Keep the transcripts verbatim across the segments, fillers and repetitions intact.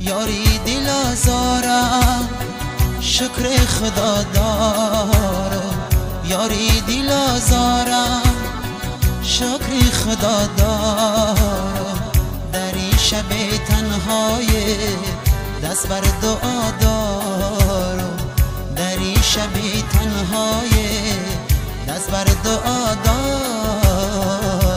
یاری دل آزارم شکر خدا دارم، یاری دل آزارم شکر خدا دارم. در این شب تنهای دست بر دعا دارم، در این شب تنهای دست بر دعا دارم.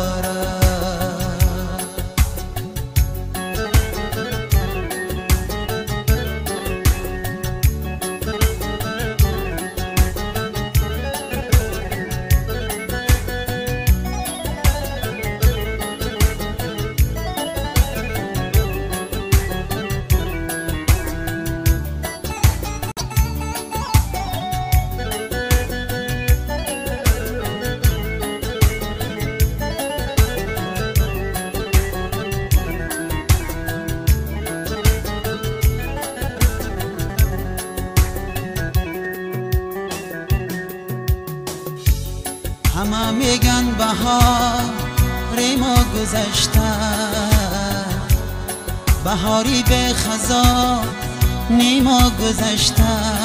همه میگن بهار ما گذشته، بهاری به خزان نیما گذشته.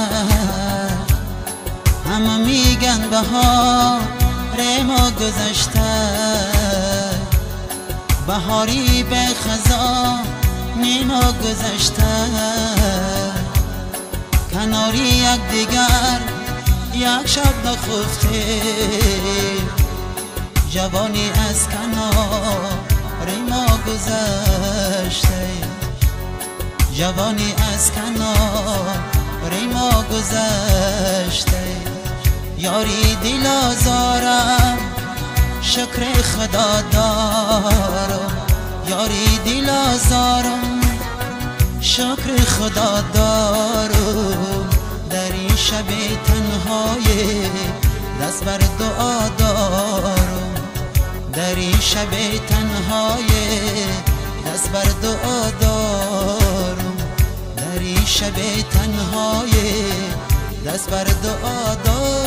همه میگن بهار ما گذشته، بهاری به خزان نیما گذشته. کناری یک دیگر یک شب نخفته، جوانی از کنار ما گذشته، جوانی از کنار ما گذشته. یاری دل آزارم شکر خدا دارم، یاری دل آزارم شکر خدا دارم. در این شب تنهای دست بر دعا دارم، در این شب تنهای دست بر دعا دارم، در این شب تنهای دست بر دعا دارم.